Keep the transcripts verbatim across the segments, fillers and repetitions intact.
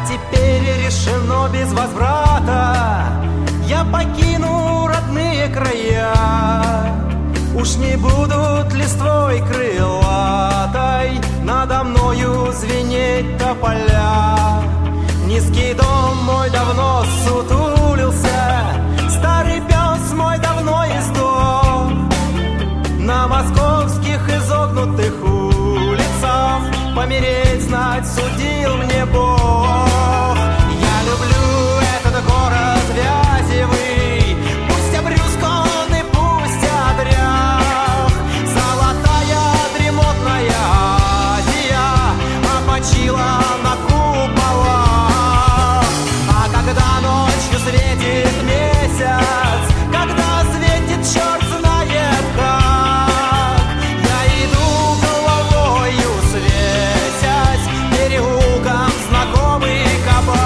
теперь решено без возврата. Я покину родные края. Уж не будут листвой крылатой надо мною звенеть тополя. Низкий дом мой давно сутулился, старый пес мой давно издох. На московских изогнутых улицах помереть знать судил мне Бог. Я люблю этот город Вязевый, пусть обрюзг он и пусть одрях. Золотая дремотная Азия опочила на куполах. А когда ночью светит месяц, когда светит черт знает как, я иду головою светясь переулком знакомый кабак.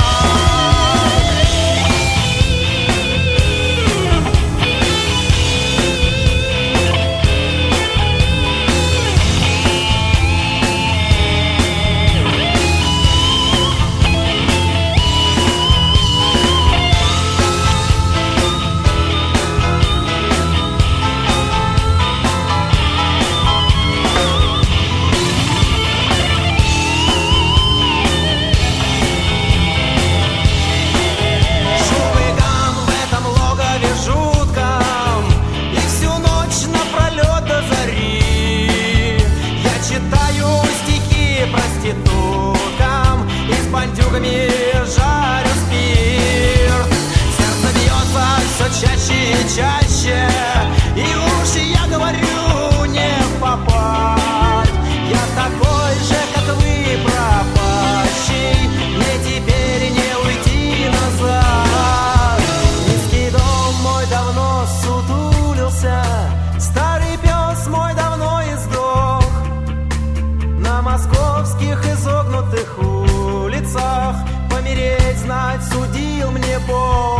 Проституткам и с бандюгами жарю спирт. Сердце бьется все чаще и чаще, и уж я говорю не в попад. Я такой же, как вы, пропащий, мне теперь не уйти назад. Низкий дом мой давно сутулился, старый пес мой давно издох. На московских изогнутых улицах помереть знать судил мне Бог.